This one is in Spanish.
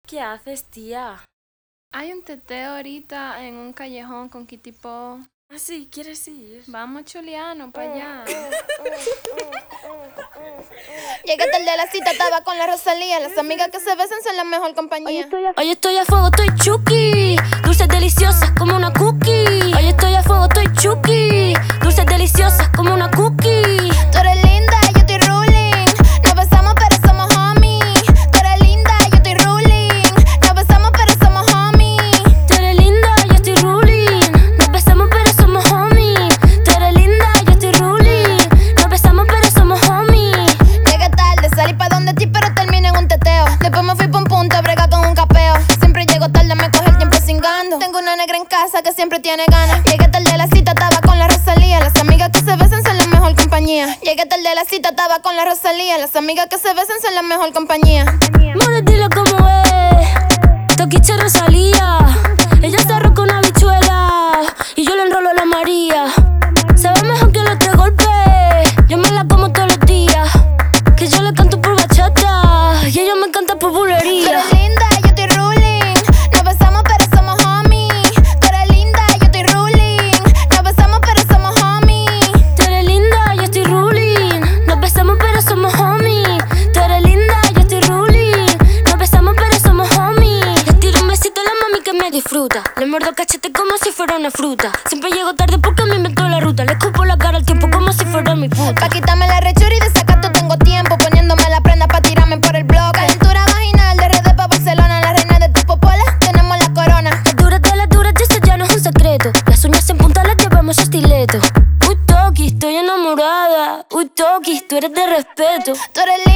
¿Qué haces, tía? Hay un teteo ahorita en un callejón con Kitipo. ¿Ah, sí? ¿Quieres ir? Vamos, Chuliano, para allá. Llegué tarde a la cita, estaba con la Rosalía. Las amigas que se besan son la mejor compañía. Hoy estoy a fuego, estoy chuki. Dulces deliciosas como una cookie. Hoy estoy a fuego, estoy chuki. Dulces deliciosas como una cookie. Tú eres linda, yo estoy ruling. Nos besamos pero somos homies. Tú eres linda, yo estoy ruling. Nos besamos pero somos homies. Tú eres linda, yo estoy ruling. Nos besamos pero somos homies. Tú eres linda, yo estoy ruling. Nos besamos pero somos homies. Llegué tarde, salí pa' donde ti pero terminé en un teteo. Después me fui pa' un punto a bregar con un capeo. Siempre llego tarde, me coge el tiempo cingando. Tengo una negra en casa que siempre tiene ganas. Llegué tarde a la cita, estaba con la Rosalía. Las amigas que se besan son la mejor compañía. Llegué tarde a la cita, estaba con la Rosalía. Las amigas que se besan son la mejor compañía. More, dile cómo es. Toquiche Rosalía. Ella se arroja una bichuela y yo le enrolo a la María. Se ve mejor que los 3 golpes. Yo me la como todos los días. Que yo le canto por bachata y ella me canta por Tú bulería. eres linda, yo estoy ruling. Nos besamos pero somos homies. Tú eres linda, yo estoy ruling. Nos besamos pero somos homies. Tú eres linda, yo estoy ruling. Nos besamos pero somos homies. Tú eres linda, yo estoy ruling. Nos besamos pero somos homies. Le tiro un besito a la mami que me disfruta. Le muerdo el cachete como si fuera una fruta. Siempre llego tarde porque me inventó la ruta. Le escupo la cara al tiempo como si fuera mi puta. Pa' quitarme la rechura y de sacato tengo tiempo. Poniéndome la prenda pa' tirarme por el blog. Calentura vaginal de RD pa' Barcelona. La reina de tu popola, tenemos la corona. Las duras, eso ya no es un secreto. Las uñas en punta las llevamos a estileto. Uy, Toki, estoy enamorada. Uy, Toki, tú eres de respeto. Tú eres